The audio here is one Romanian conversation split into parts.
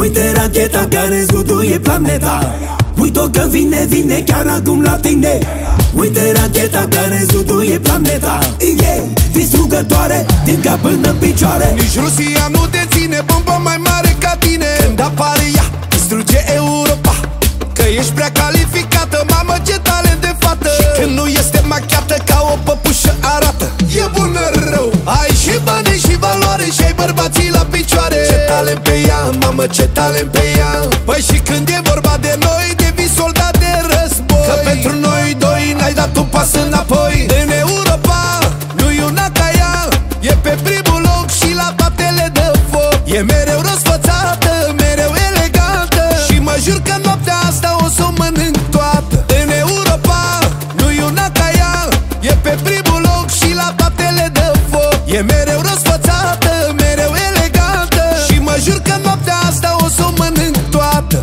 Uite racheta care zguduie planeta. Uite-o că vine chiar acum la tine. Uite racheta care zguduie planeta. Yeah, distrugătoare din cap până în picioare. Nici Rusia nu deține bombă mai mare ca tine. Când apare ea, distruge Europa. Că ești prea calificată, mamă ce talent de fată. Și când nu este machiată ca o păpușă arată. E bună rău, ai și bani și valoare și ai bărbații la picioare. Ce talent pe ea, mamă ce talent pe ea. Păi și când e vorba de noi, devii soldat de război. Că pentru noi doi n-ai dat un pas înapoi. În Europa, nu e una ca ea. E pe primul loc și la toate le dă foc. E mereu răsfățată, mereu elegantă. Și mă jur că noaptea asta o să o mănânc toată. În Europa, nu e una ca ea. E pe primul loc și la toate le dă foc. E mereu răsfățată, mereu elegantă. Și mă jur că noaptea asta o să o mănânc toată.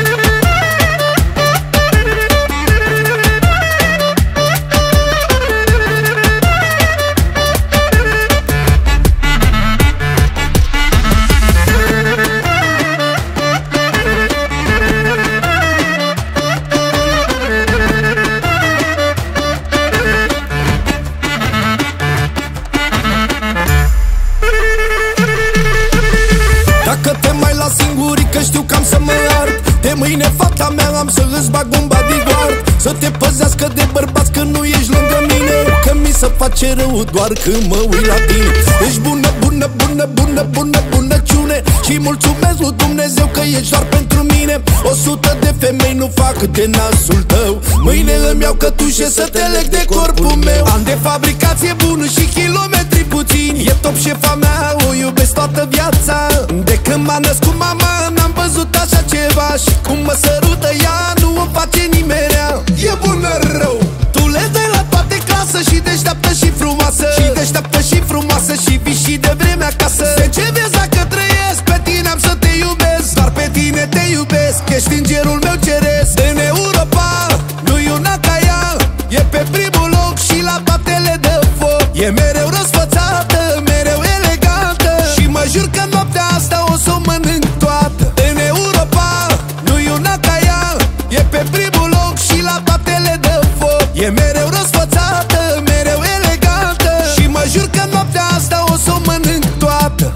Dacă te mai las singuri că știu că am să mă ard. De mâine fata mea am să îți bag un bodyguard. Să te păzească de bărbați că nu ești lângă mine. Că mi se face rău doar când mă uit la tine. Ești bună, bună, bună, bună, bună, bunăciune. Și mulțumesc lui Dumnezeu că ești doar pentru mine. 100 de femei nu fac de nasul tău. Mâine îmi iau cătușe să te leg de corpul meu. Am de fabricație bună și kilometri puțini. E top șefa mea, o iubesc toată viața. De când m-a născut mama n-am văzut așa ceva. Și cum mă sărută ea nu o face nimerea. E bună rău, tu le dai la toate clasă. Și deșteaptă și frumoasă. Și deșteaptă și frumoasă. Și vii și de vreme acasă. De ce vezi dacă trăiesc? Pe tine am să te iubesc. Doar pe tine te iubesc. Ești îngerul meu ceresc. În Europa, nu e una ca ea. E pe primul loc și la toate le dă foc. E mereu răsfățată, mereu elegantă. Și mă jur că noaptea asta o să o mănânc toată. În Europa, nu e una ca ea. E pe primul loc și la toate le dă foc. E mereu răsfățată, mereu elegantă. Și mă jur că noaptea asta o să o mănânc toată.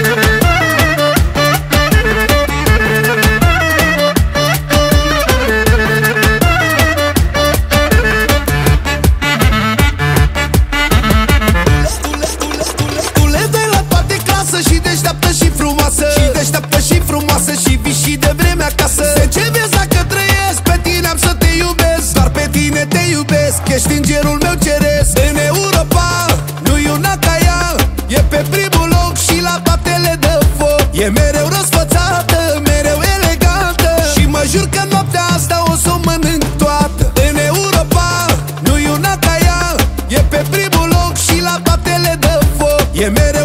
Și deșteaptă și frumoasă. Și deșteaptă și frumoasă. Și vii și de vreme acasă. De ce vezi dacă trăiesc? Pe tine am să te iubesc. Doar pe tine te iubesc. Ești îngerul meu ceresc. În Europa, nu e una ca ea. E pe primul loc și la toate le dă foc. E mereu răsfățată, mereu elegantă. Și mă jur că noaptea asta o să o mănânc toată. În Europa, nu e una ca ea. E pe primul loc și la toate le dă foc. E mereu